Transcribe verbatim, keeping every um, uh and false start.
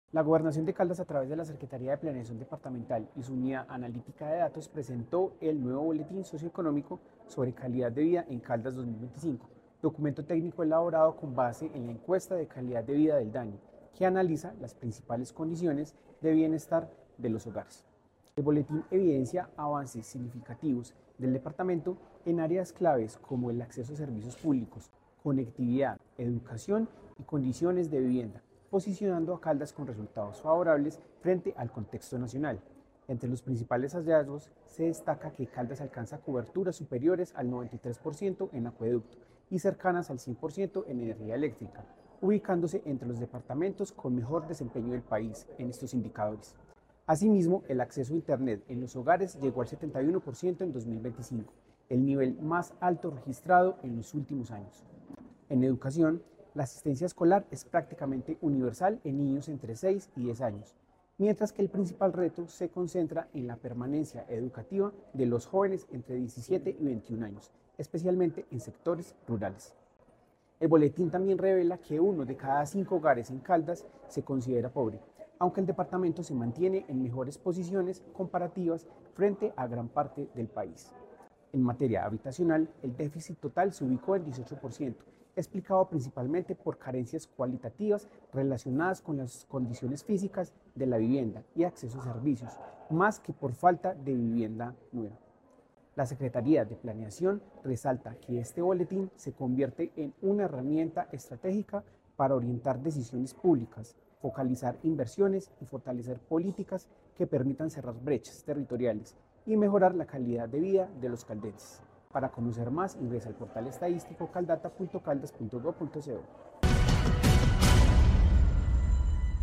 La Gobernación de Caldas, a través de la Secretaría de Planeación Departamental y su unidad analítica de datos, presentó el nuevo Boletín Socioeconómico sobre Calidad de Vida en Caldas dos mil veinticinco, documento técnico elaborado con base en la encuesta de calidad de vida del DANI, que analiza las principales condiciones de bienestar de los hogares. El boletín evidencia avances significativos del departamento en áreas claves como el acceso a servicios públicos, conectividad, educación y condiciones de vivienda, posicionando a Caldas con resultados favorables frente al contexto nacional. Entre los principales hallazgos se destaca que Caldas alcanza coberturas superiores al noventa y tres por ciento en acueducto y cercanas al cien por ciento en energía eléctrica, ubicándose entre los departamentos con mejor desempeño del país en estos indicadores. Asimismo, el acceso a Internet en los hogares llegó al setenta y uno por ciento en dos mil veinticinco, el nivel más alto registrado en los últimos años. En educación, la asistencia escolar es prácticamente universal en niños entre seis y diez años, mientras que el principal reto se concentra en la permanencia educativa de los jóvenes entre diecisiete y veintiún años, especialmente en sectores rurales. El boletín también revela que uno de cada cinco hogares en Caldas se considera pobre, aunque el departamento se mantiene en mejores posiciones comparativas frente a gran parte del país. En materia habitacional, el déficit total se ubicó en dieciocho por ciento, explicado principalmente por carencias cualitativas relacionadas con las condiciones físicas de la vivienda y acceso a servicios, más que por falta de vivienda nueva. La Secretaría de Planeación resalta que este boletín se convierte en una herramienta estratégica para orientar decisiones públicas, focalizar inversiones y fortalecer políticas que permitan cerrar brechas territoriales y mejorar la calidad de vida de los caldenses. Para conocer más, ingresa al portal estadístico caldata punto caldas punto gob punto co.